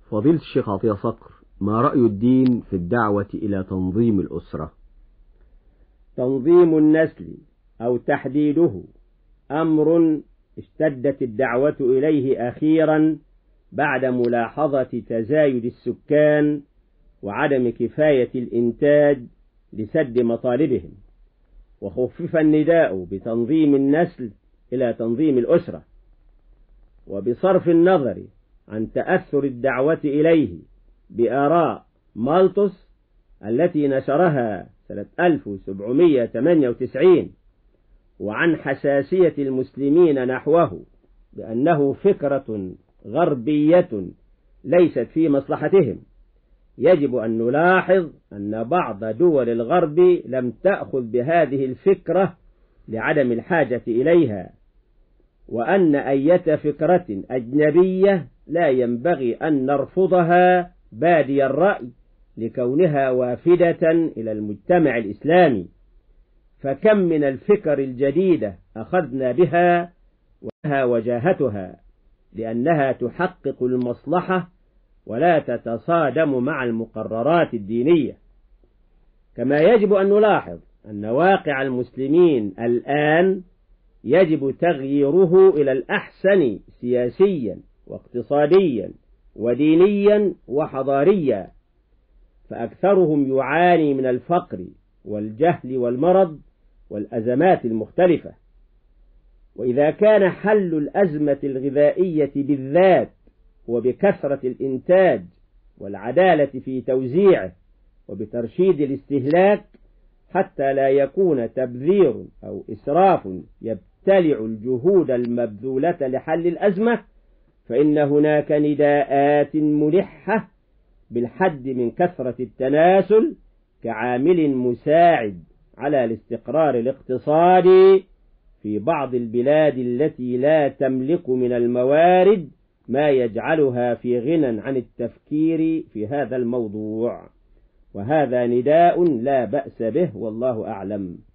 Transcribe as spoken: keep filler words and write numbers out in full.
فضيلة الشيخ عطية صقر، ما رأي الدين في الدعوة إلى تنظيم الأسرة؟ تنظيم النسل أو تحديده أمر اشتدت الدعوة إليه أخيرا بعد ملاحظة تزايد السكان وعدم كفاية الإنتاج لسد مطالبهم، وخفف النداء بتنظيم النسل إلى تنظيم الأسرة. وبصرف النظر عن تأثر الدعوة إليه بآراء مالطس التي نشرها سنة ألف وسبعمائة وثمانية وتسعين وعن حساسية المسلمين نحوه بأنه فكرة غربية ليست في مصلحتهم، يجب أن نلاحظ أن بعض دول الغرب لم تأخذ بهذه الفكرة لعدم الحاجة إليها، وأن أية فكرة أجنبية لا ينبغي أن نرفضها بادي الرأي لكونها وافدة إلى المجتمع الإسلامي. فكم من الفكر الجديدة أخذنا بها ولها وجاهتها لأنها تحقق المصلحة ولا تتصادم مع المقررات الدينية. كما يجب أن نلاحظ أن واقع المسلمين الآن يجب تغييره إلى الأحسن سياسيا واقتصاديا ودينيا وحضاريا، فأكثرهم يعاني من الفقر والجهل والمرض والأزمات المختلفة. وإذا كان حل الأزمة الغذائية بالذات وبكثرة الإنتاج والعدالة في توزيعه وبترشيد الاستهلاك حتى لا يكون تبذير أو إسراف يبتلع الجهود المبذولة لحل الأزمة، فإن هناك نداءات ملحة بالحد من كثرة التناسل كعامل مساعد على الاستقرار الاقتصادي في بعض البلاد التي لا تملك من الموارد ما يجعلها في غنى عن التفكير في هذا الموضوع. وهذا نداء لا بأس به، والله أعلم.